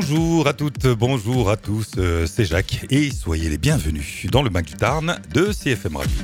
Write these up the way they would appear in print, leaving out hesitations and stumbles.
Bonjour à toutes, bonjour à tous, c'est Jacques et soyez les bienvenus dans le Mag du Tarn de CFM Radio.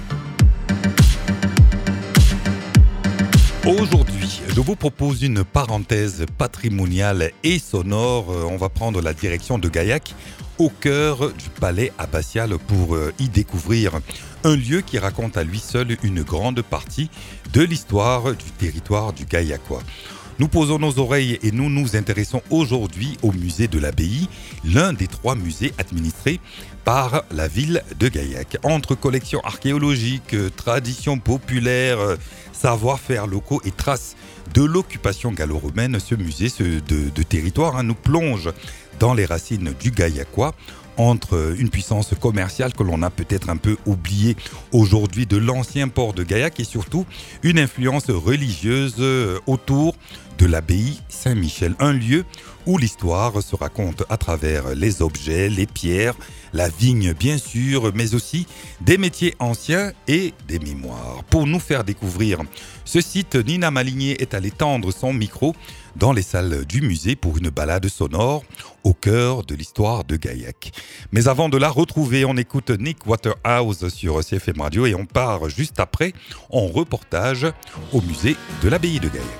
Aujourd'hui, je vous propose une parenthèse patrimoniale et sonore. On va prendre la direction de Gaillac, au cœur du palais abbatial, pour y découvrir un lieu qui raconte à lui seul une grande partie de l'histoire du territoire du Gaillacois. Nous posons nos oreilles et nous nous intéressons aujourd'hui au musée de l'Abbaye, l'un des 3 musées administrés par la ville de Gaillac. Entre collections archéologiques, traditions populaires, savoir-faire locaux et traces de l'occupation gallo-romaine, ce musée de territoire nous plonge dans les racines du Gaillacois, entre une puissance commerciale que l'on a peut-être un peu oubliée aujourd'hui de l'ancien port de Gaillac et surtout une influence religieuse autour de l'abbaye Saint-Michel, un lieu où l'histoire se raconte à travers les objets, les pierres, la vigne bien sûr, mais aussi des métiers anciens et des mémoires. Pour nous faire découvrir ce site, Nina Maligné est allée tendre son micro dans les salles du musée pour une balade sonore au cœur de l'histoire de Gaillac. Mais avant de la retrouver, on écoute Nick Waterhouse sur CFM Radio et on part juste après en reportage au musée de l'abbaye de Gaillac.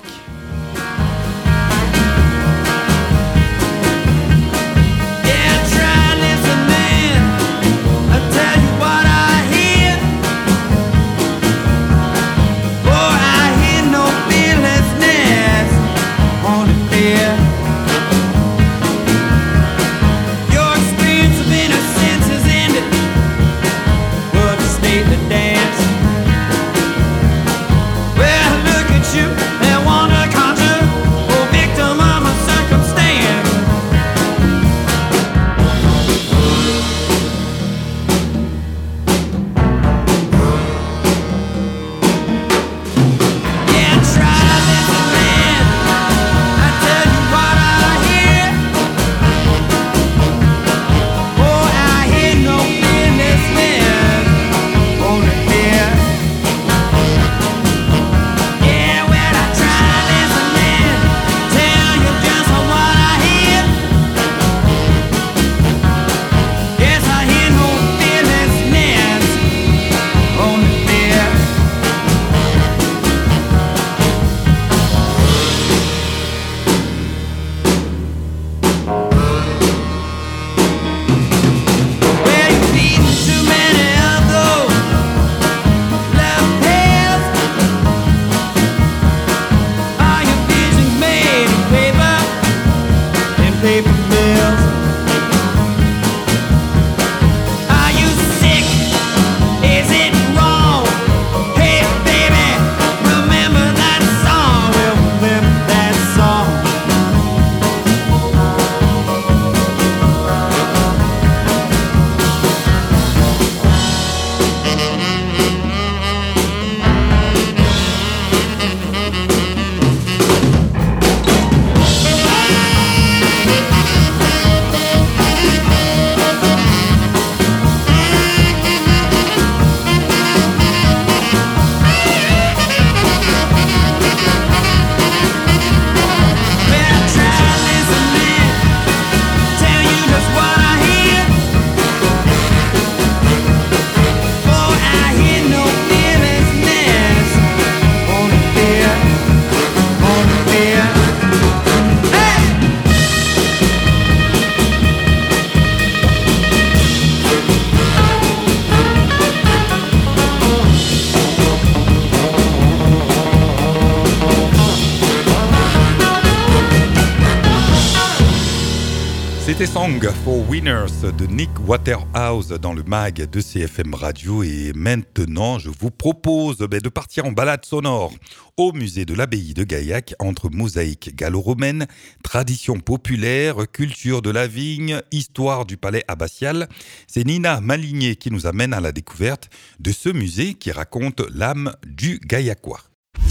C'était Song for Winners de Nick Waterhouse dans le mag de CFM Radio. Et maintenant, je vous propose de partir en balade sonore au musée de l'abbaye de Gaillac entre mosaïques gallo-romaines, traditions populaires, culture de la vigne, histoire du palais abbatial. C'est Nina Maligné qui nous amène à la découverte de ce musée qui raconte l'âme du Gaillacois.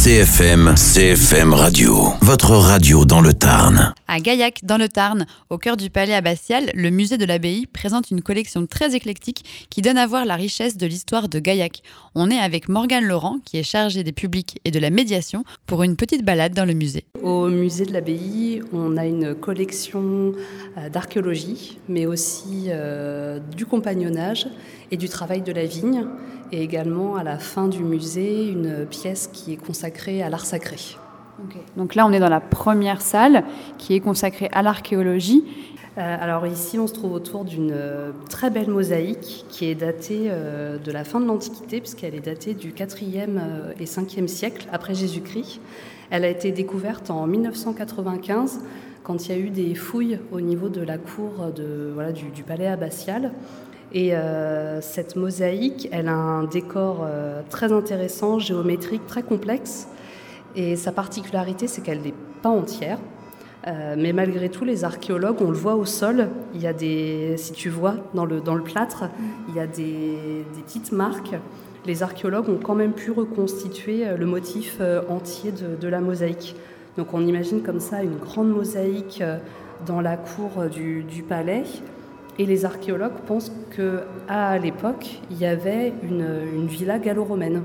CFM Radio, votre radio dans le Tarn. À Gaillac, dans le Tarn, au cœur du palais abbatial, le musée de l'abbaye présente une collection très éclectique qui donne à voir la richesse de l'histoire de Gaillac. On est avec Morgane Laurent, qui est chargée des publics et de la médiation, pour une petite balade dans le musée. Au musée de l'abbaye, on a une collection d'archéologie, mais aussi du compagnonnage et du travail de la vigne, et également à la fin du musée, une pièce qui est consacrée à l'art sacré. Okay. Donc là, on est dans la première salle qui est consacrée à l'archéologie. Alors ici, on se trouve autour d'une très belle mosaïque qui est datée de la fin de l'Antiquité, puisqu'elle est datée du 4e et 5e siècle après Jésus-Christ. Elle a été découverte en 1995, quand il y a eu des fouilles au niveau de la cour du palais abbatial. Et cette mosaïque, elle a un décor très intéressant, géométrique, très complexe. Et sa particularité, c'est qu'elle n'est pas entière. Mais malgré tout, les archéologues, on le voit au sol, il y a si tu vois dans le plâtre, il y a des petites marques. Les archéologues ont quand même pu reconstituer le motif entier de la mosaïque. Donc on imagine comme ça une grande mosaïque dans la cour du palais. Et les archéologues pensent qu'à l'époque, il y avait une villa gallo-romaine.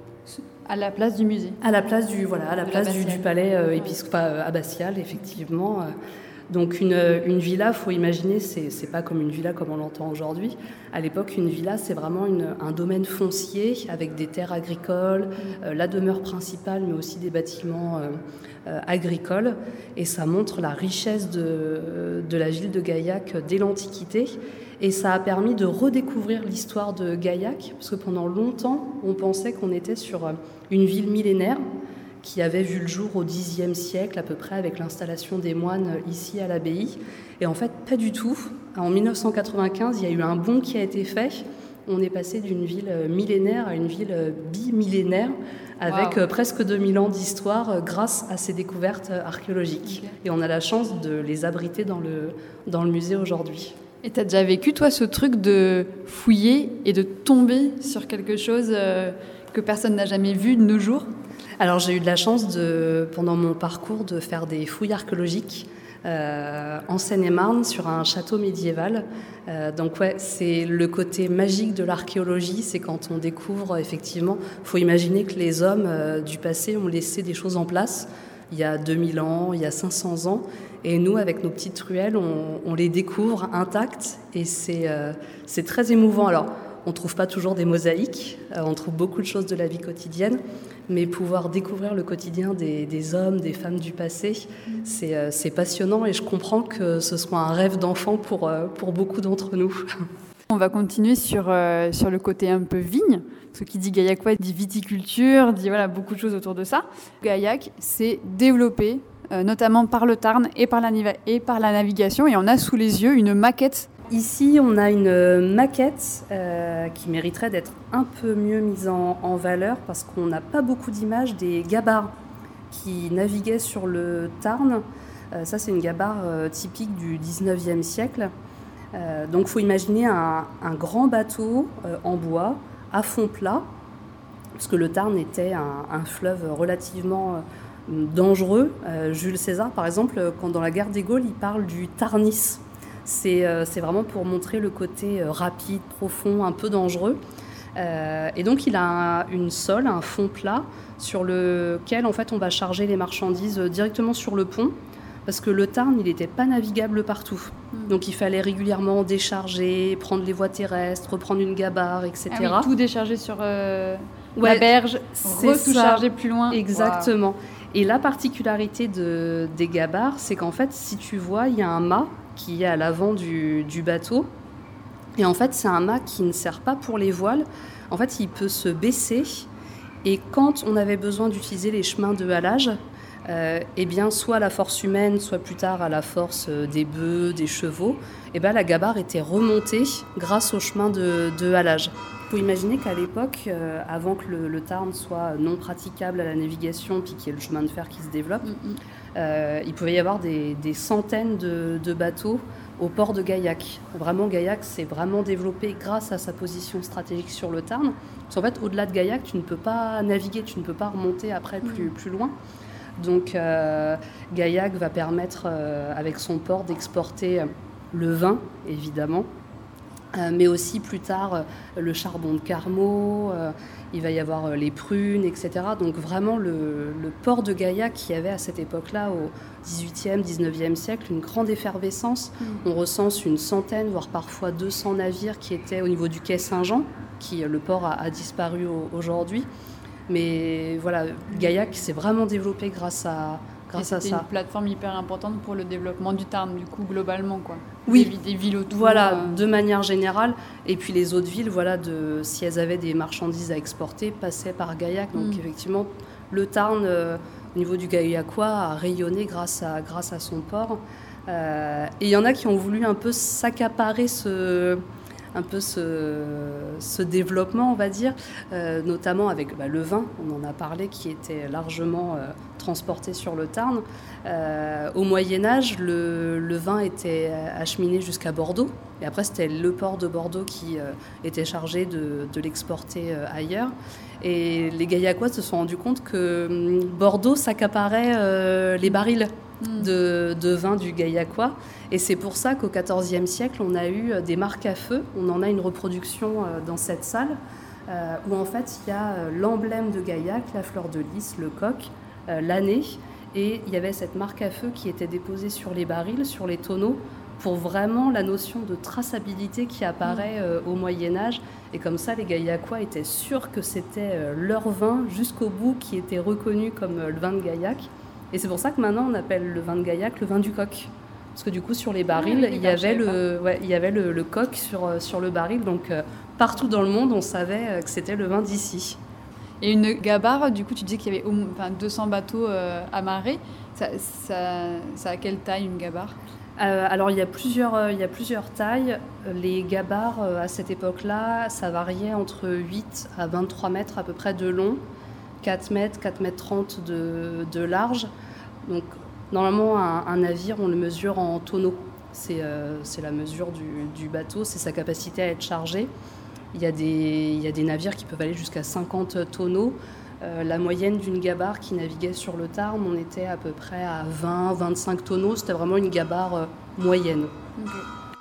À la place du musée. À la place du palais abbatial, effectivement. Donc une villa, faut imaginer, c'est pas comme une villa comme on l'entend aujourd'hui. À l'époque, une villa, c'est vraiment un domaine foncier avec des terres agricoles, la demeure principale, mais aussi des bâtiments agricoles. Et ça montre la richesse de la ville de Gaillac dès l'Antiquité. Et ça a permis de redécouvrir l'histoire de Gaillac, parce que pendant longtemps, on pensait qu'on était sur une ville millénaire qui avait vu le jour au Xe siècle à peu près, avec l'installation des moines ici à l'abbaye. Et en fait, pas du tout. En 1995, il y a eu un bond qui a été fait. On est passé d'une ville millénaire à une ville bimillénaire, avec presque 2000 ans d'histoire grâce à ces découvertes archéologiques. Okay. Et on a la chance de les abriter dans le musée aujourd'hui. Et tu as déjà vécu, toi, ce truc de fouiller et de tomber sur quelque chose que personne n'a jamais vu de nos jours ? Alors, j'ai eu de la chance, pendant mon parcours, de faire des fouilles archéologiques en Seine-et-Marne, sur un château médiéval. Donc, ouais, c'est le côté magique de l'archéologie, c'est quand on découvre, effectivement, il faut imaginer que les hommes du passé ont laissé des choses en place. Il y a 2000 ans, il y a 500 ans. Et nous, avec nos petites ruelles, on les découvre intactes et c'est très émouvant. Alors, on ne trouve pas toujours des mosaïques, on trouve beaucoup de choses de la vie quotidienne, mais pouvoir découvrir le quotidien des hommes, des femmes du passé, c'est passionnant et je comprends que ce soit un rêve d'enfant pour beaucoup d'entre nous. On va continuer sur le côté un peu vigne. Ce qui dit gaillacois dit viticulture, dit beaucoup de choses autour de ça. Gaillac s'est développé notamment par le Tarn et par la navigation, et on a sous les yeux une maquette. Ici, on a une maquette qui mériterait d'être un peu mieux mise en valeur, parce qu'on n'a pas beaucoup d'images des gabarres qui naviguaient sur le Tarn. Ça, c'est une gabarre typique du 19e siècle. Donc, il faut imaginer un grand bateau en bois, à fond plat, parce que le Tarn était un fleuve relativement dangereux. Jules César, par exemple, quand dans la guerre des Gaules, il parle du Tarnis. C'est vraiment pour montrer le côté rapide, profond, un peu dangereux. Et donc, il a une sole, un fond plat, sur lequel, en fait, on va charger les marchandises directement sur le pont, parce que le Tarn, il n'était pas navigable partout. Donc, il fallait régulièrement décharger, prendre les voies terrestres, reprendre une gabarre, etc. Ah oui, tout décharger sur la berge, tout charger plus loin. Exactement. Wow. Et la particularité des gabarres, c'est qu'en fait, si tu vois, il y a un mât qui est à l'avant du bateau. Et en fait, c'est un mât qui ne sert pas pour les voiles. En fait, il peut se baisser. Et quand on avait besoin d'utiliser les chemins de halage, eh bien, soit à la force humaine, soit plus tard à la force des bœufs, des chevaux, eh bien, la gabarre était remontée grâce au chemin de halage. Il faut imaginer qu'à l'époque, avant que le Tarn soit non praticable à la navigation, puis qu'il y ait le chemin de fer qui se développe, il pouvait y avoir des centaines de bateaux au port de Gaillac. Vraiment, Gaillac s'est vraiment développé grâce à sa position stratégique sur le Tarn. Parce qu'en fait, au-delà de Gaillac, tu ne peux pas naviguer, tu ne peux pas remonter après plus loin. Donc Gaillac va permettre, avec son port, d'exporter le vin, évidemment, mais aussi plus tard le charbon de Carmaux, il va y avoir les prunes, etc. Donc vraiment le port de Gaillac qui avait à cette époque-là, au XVIIIe, XIXe siècle, une grande effervescence. On recense une centaine, voire parfois 200 navires qui étaient au niveau du quai Saint-Jean, le port a disparu aujourd'hui. Mais voilà, Gaillac s'est vraiment développé grâce à ça. C'était une plateforme hyper importante pour le développement du Tarn, du coup, globalement, quoi. Oui, des villes autour. Voilà, de manière générale. Et puis les autres villes, voilà, si elles avaient des marchandises à exporter, passaient par Gaillac. Donc effectivement, le Tarn, au niveau du Gaillacois, a rayonné grâce à son port. Et il y en a qui ont voulu un peu s'accaparer ce développement, on va dire, notamment avec le vin, on en a parlé, qui était largement transporté sur le Tarn. Au Moyen-Âge, le vin était acheminé jusqu'à Bordeaux, et après c'était le port de Bordeaux qui était chargé de l'exporter ailleurs. Et les Gaillacois se sont rendus compte que Bordeaux s'accaparait les barils de vin du Gaillacois. Et c'est pour ça qu'au XIVe siècle, on a eu des marques à feu. On en a une reproduction dans cette salle, où en fait, il y a l'emblème de Gaillac, la fleur de lys, le coq, l'année. Et il y avait cette marque à feu qui était déposée sur les barils, sur les tonneaux, pour vraiment la notion de traçabilité qui apparaît au Moyen-Âge. Et comme ça, les Gaillacois étaient sûrs que c'était leur vin jusqu'au bout qui était reconnu comme le vin de Gaillac. Et c'est pour ça que maintenant, on appelle le vin de Gaillac le vin du coq. Parce que du coup, sur les barils, il y avait le coq sur le baril. Donc, partout dans le monde, on savait que c'était le vin d'ici. Et une gabarre, du coup, tu disais qu'il y avait 200 bateaux amarrés. Ça a quelle taille, une gabarre ? Alors, il y a plusieurs tailles. Les gabarres, à cette époque-là, ça variait entre 8 à 23 mètres à peu près de long, 4 mètres 30 de large. Donc, normalement, un navire, on le mesure en tonneaux. C'est la mesure du bateau, c'est sa capacité à être chargé. Il y a des navires qui peuvent aller jusqu'à 50 tonneaux. La moyenne d'une gabarre qui naviguait sur le Tarn, on était à peu près à 20-25 tonneaux. C'était vraiment une gabarre moyenne. Okay.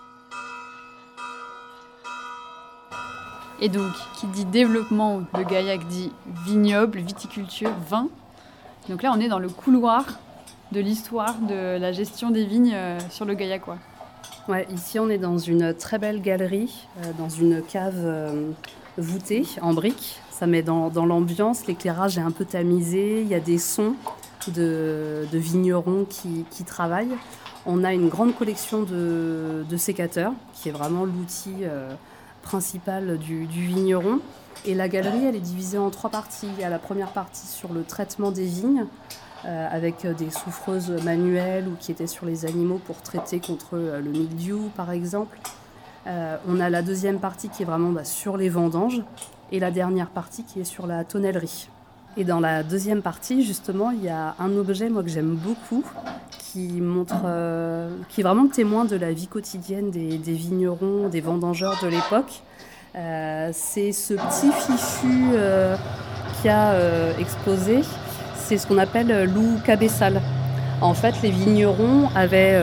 Et donc, qui dit développement de Gaillac dit vignoble, viticulture, vin. Donc là, on est dans le couloir de l'histoire de la gestion des vignes sur le Gaillacois. Ouais, ici, on est dans une très belle galerie, dans une cave voûtée en briques. Ça met dans l'ambiance, l'éclairage est un peu tamisé, il y a des sons de vignerons qui travaillent. On a une grande collection de sécateurs, qui est vraiment l'outil principal du vigneron. Et la galerie, elle est divisée en 3 parties. Il y a la première partie sur le traitement des vignes, avec des souffreuses manuelles ou qui étaient sur les animaux pour traiter contre le mildiou, par exemple. On a la deuxième partie qui est vraiment sur les vendanges et la dernière partie qui est sur la tonnellerie. Et dans la deuxième partie, justement, il y a un objet, moi, que j'aime beaucoup, qui est vraiment le témoin de la vie quotidienne des vignerons, des vendangeurs de l'époque. C'est ce petit fichu qui a exposé. C'est ce qu'on appelle l'ou cabeçal. En fait, les vignerons avaient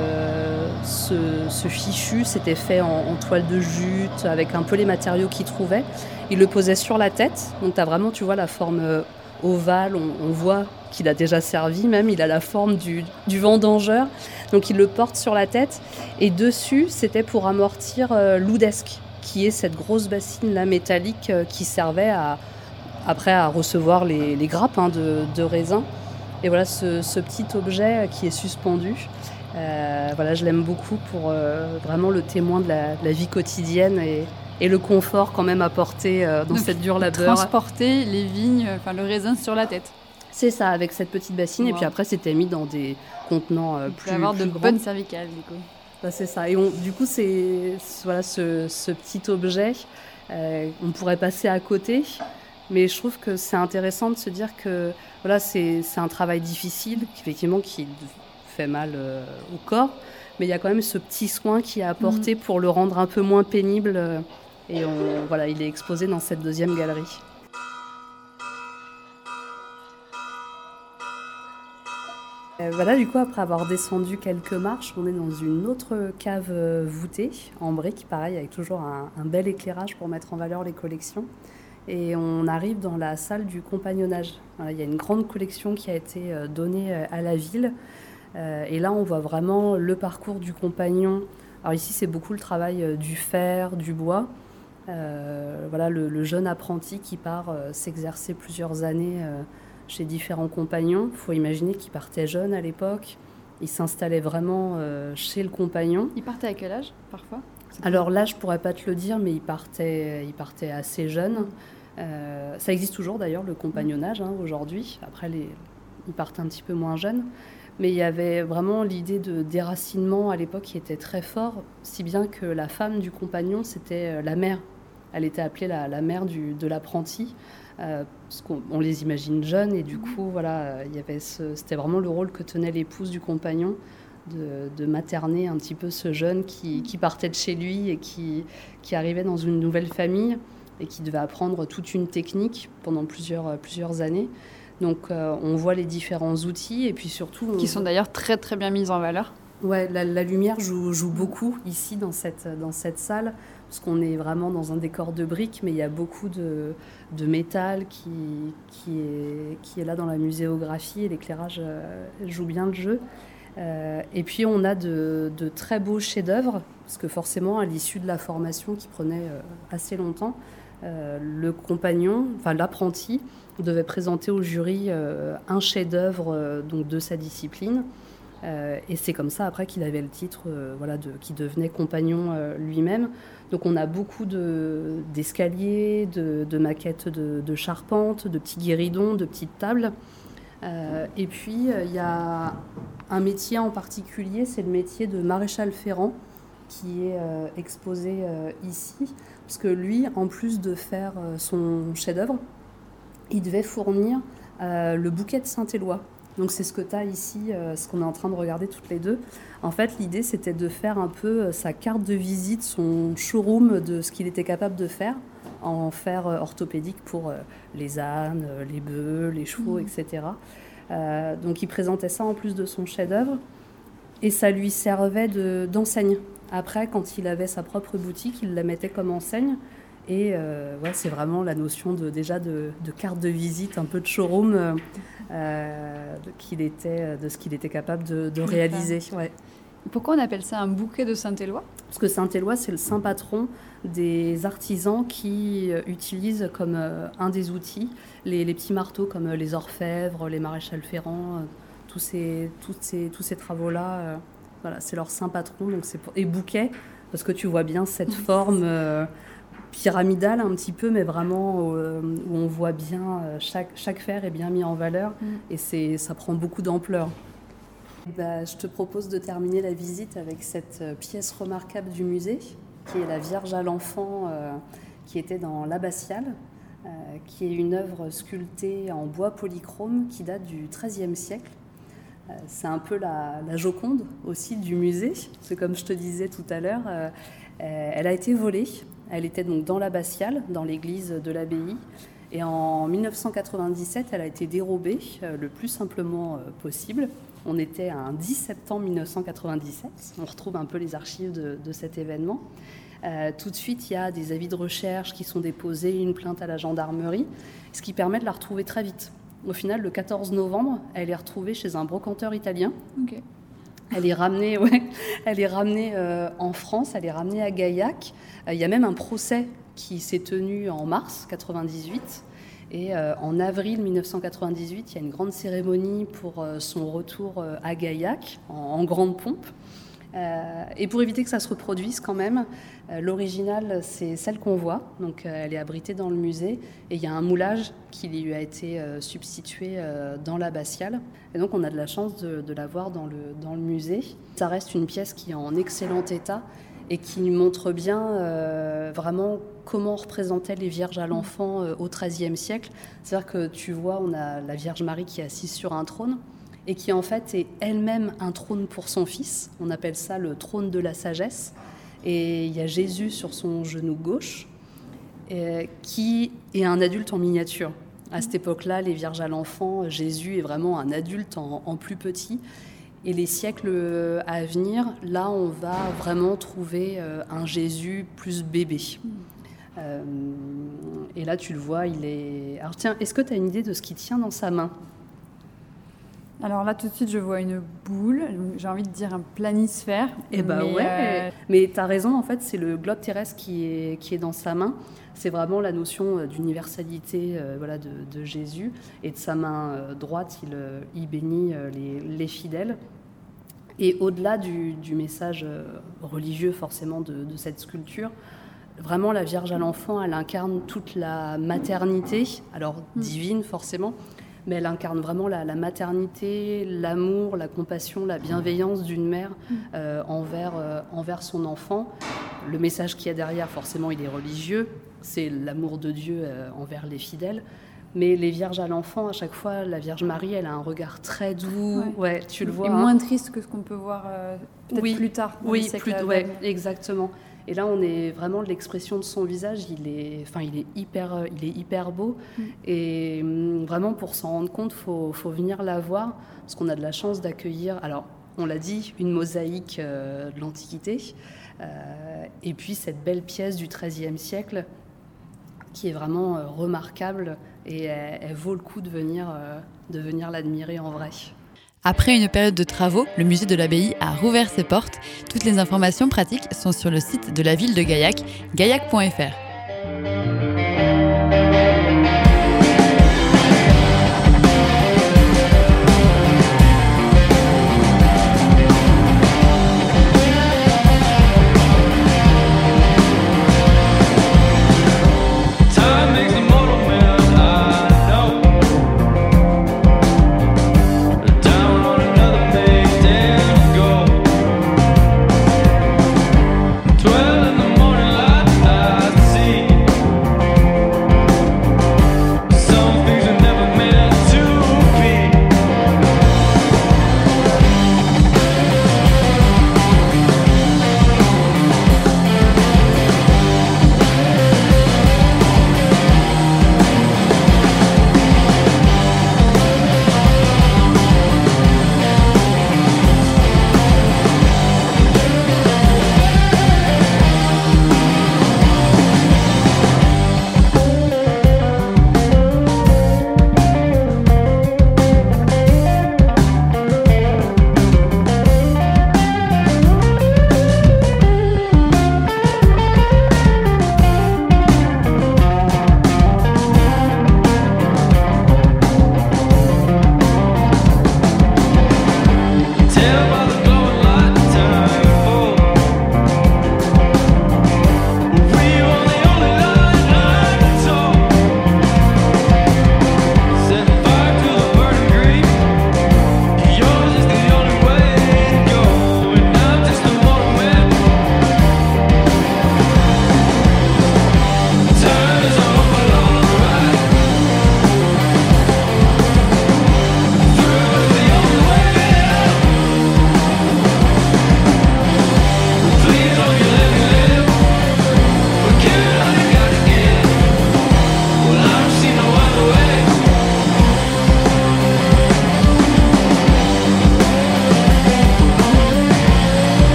ce fichu, c'était fait en toile de jute, avec un peu les matériaux qu'ils trouvaient. Ils le posaient sur la tête, donc tu as vraiment, tu vois, la forme ovale, on voit qu'il a déjà servi même, il a la forme du vendangeur, donc il le porte sur la tête. Et dessus, c'était pour amortir l'oudesque, qui est cette grosse bassine là, métallique qui servait après à recevoir les grappes de raisin. Et voilà ce petit objet qui est suspendu. Voilà, je l'aime beaucoup pour vraiment le témoin de la vie quotidienne et le confort quand même apporté dans donc, cette dure labeur. Transporter les vignes, le raisin sur la tête. C'est ça, avec cette petite bassine. Wow. Et puis après, c'était mis dans des contenants plus grands. Avoir de bonnes cervicales, du coup. Bah, c'est ça. Et du coup, c'est voilà, ce petit objet, on pourrait passer à côté. Mais je trouve que c'est intéressant de se dire que voilà, c'est un travail difficile, effectivement, qui fait mal au corps, mais il y a quand même ce petit soin qui est apporté pour le rendre un peu moins pénible. Et voilà, il est exposé dans cette deuxième galerie. Voilà, du coup, après avoir descendu quelques marches, on est dans une autre cave voûtée, en briques, pareil, avec toujours un bel éclairage pour mettre en valeur les collections. Et on arrive dans la salle du compagnonnage. Voilà, il y a une grande collection qui a été donnée à la ville. Et là, on voit vraiment le parcours du compagnon. Alors ici, c'est beaucoup le travail du fer, du bois. Voilà, le jeune apprenti qui part s'exercer plusieurs années chez différents compagnons. Il faut imaginer qu'il partait jeune à l'époque. Il s'installait vraiment chez le compagnon. Il partait à quel âge, parfois ? Alors là, je ne pourrais pas te le dire, mais il partait assez jeune. Ça existe toujours d'ailleurs, le compagnonnage, aujourd'hui. Après, ils partent un petit peu moins jeunes. Mais il y avait vraiment l'idée de déracinement à l'époque qui était très fort, si bien que la femme du compagnon, c'était la mère. Elle était appelée la mère de l'apprenti. Parce qu'on les imagine jeunes et du coup voilà, c'était vraiment le rôle que tenait l'épouse du compagnon de materner un petit peu ce jeune qui partait de chez lui et qui arrivait dans une nouvelle famille et qui devait apprendre toute une technique pendant plusieurs années. Donc on voit les différents outils et puis surtout... Qui sont d'ailleurs très très bien mis en valeur. Ouais, la lumière joue beaucoup ici dans cette salle, parce qu'on est vraiment dans un décor de briques, mais il y a beaucoup de métal qui est là dans la muséographie, et l'éclairage joue bien le jeu. Et puis on a de très beaux chefs-d'œuvre, parce que forcément, à l'issue de la formation qui prenait assez longtemps, le compagnon, enfin l'apprenti, devait présenter au jury un chef-d'œuvre donc de sa discipline. Et c'est comme ça après qu'il avait le titre qui devenait compagnon lui-même. Donc on a beaucoup d'escaliers, de maquettes de charpentes, de petits guéridons, de petites tables. Et puis il y a un métier en particulier, c'est le métier de maréchal ferrant qui est exposé ici. Parce que lui, en plus de faire son chef-d'œuvre, il devait fournir le bouquet de Saint-Éloi. Donc c'est ce que tu as ici, ce qu'on est en train de regarder toutes les deux. En fait, l'idée, c'était de faire un peu sa carte de visite, son showroom de ce qu'il était capable de faire en fer orthopédique pour les ânes, les bœufs, les chevaux, etc. Donc il présentait ça en plus de son chef-d'œuvre et ça lui servait d'enseigne. Après, quand il avait sa propre boutique, il la mettait comme enseigne. Et c'est vraiment la notion de carte de visite, un peu de showroom de ce qu'il était capable de réaliser. Ouais. Pourquoi on appelle ça un bouquet de Saint-Éloi ? Parce que Saint-Éloi, c'est le saint patron des artisans qui utilisent comme un des outils les petits marteaux comme les orfèvres, les maréchals ferrants, tous ces travaux-là. Voilà, c'est leur saint patron. Donc et bouquet, parce que tu vois bien cette forme... pyramidale un petit peu, mais vraiment où on voit bien chaque fer est bien mis en valeur et ça prend beaucoup d'ampleur. Je te propose de terminer la visite avec cette pièce remarquable du musée, qui est la Vierge à l'Enfant, qui était dans l'abbatiale, qui est une œuvre sculptée en bois polychrome qui date du XIIIe siècle. C'est un peu la Joconde aussi du musée, parce que comme je te disais tout à l'heure, elle a été volée. Elle était donc dans l'abbatiale, dans l'église de l'abbaye. Et en 1997, elle a été dérobée le plus simplement possible. On était un 10 septembre 1997. On retrouve un peu les archives de cet événement. Tout de suite, il y a des avis de recherche qui sont déposés, une plainte à la gendarmerie, ce qui permet de la retrouver très vite. Au final, le 14 novembre, elle est retrouvée chez un brocanteur italien. Okay. Elle est ramenée en France, elle est ramenée à Gaillac. Il y a même un procès qui s'est tenu en mars 1998. Et en avril 1998, il y a une grande cérémonie pour son retour à Gaillac, en grande pompe. Et pour éviter que ça se reproduise quand même, l'original, c'est celle qu'on voit. Donc elle est abritée dans le musée. Et il y a un moulage qui lui a été substitué dans l'abbatiale. Et donc on a de la chance de la voir dans le musée. Ça reste une pièce qui est en excellent état et qui montre bien vraiment comment on représentait les Vierges à l'Enfant au XIIIe siècle. C'est-à-dire que tu vois, on a la Vierge Marie qui est assise sur un trône. et qui en fait est elle-même un trône pour son fils. On appelle ça le trône de la sagesse. Et il y a Jésus sur son genou gauche, qui est un adulte en miniature. À cette époque-là, les Vierges à l'enfant, Jésus est vraiment un adulte en plus petit. Et les siècles à venir, là, on va vraiment trouver un Jésus plus bébé. Et là, tu le vois, il est... Alors tiens, est-ce que tu as une idée de ce qu'il tient dans sa main ? Alors là, tout de suite, je vois une boule. Donc, j'ai envie de dire un planisphère. Eh ben ouais. Mais tu as raison, en fait, c'est le globe terrestre qui est dans sa main. C'est vraiment la notion d'universalité de Jésus. Et de sa main droite, il bénit les fidèles. Et au-delà du message religieux, forcément, de cette sculpture, vraiment, la Vierge à l'enfant, elle incarne toute la maternité, alors divine, forcément, mais elle incarne vraiment la maternité, l'amour, la compassion, la bienveillance d'une mère envers son enfant. Le message qu'il y a derrière, forcément, il est religieux. C'est l'amour de Dieu envers les fidèles. Mais les Vierges à l'enfant, à chaque fois, la Vierge Marie, elle a un regard très doux. Ouais, tu le vois. Et moins triste que ce qu'on peut voir peut-être plus tard. Oui, exactement. Et là, on est vraiment l'expression de son visage. Il est hyper beau. Et vraiment, pour s'en rendre compte, faut venir la voir, parce qu'on a de la chance d'accueillir. Alors, on l'a dit, une mosaïque de l'Antiquité, et puis cette belle pièce du XIIIe siècle, qui est vraiment remarquable, et elle vaut le coup de venir l'admirer en vrai. Après une période de travaux, le musée de l'abbaye a rouvert ses portes. Toutes les informations pratiques sont sur le site de la ville de Gaillac, gaillac.fr. Twirling the morning light, I see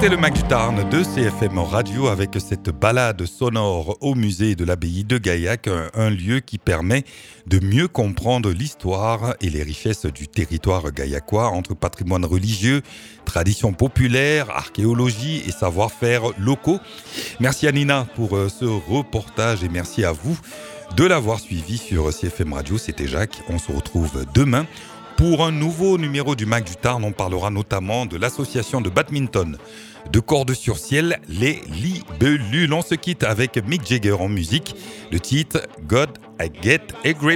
C'était le Mac du Tarn de CFM Radio avec cette balade sonore au musée de l'abbaye de Gaillac, un lieu qui permet de mieux comprendre l'histoire et les richesses du territoire gaillacois entre patrimoine religieux, traditions populaires, archéologie et savoir-faire locaux. Merci à Nina pour ce reportage et merci à vous de l'avoir suivi sur CFM Radio. C'était Jacques, on se retrouve demain. Pour un nouveau numéro du Mac du Tarn, on parlera notamment de l'association de badminton de cordes sur ciel, les Libellules. On se quitte avec Mick Jagger en musique. Le titre God I Get a Grip.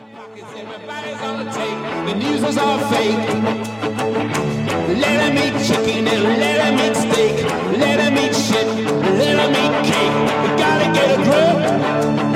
Let 'em eat chicken and let 'em eat steak. Let 'em eat shit, let 'em eat cake. We gotta get a grip.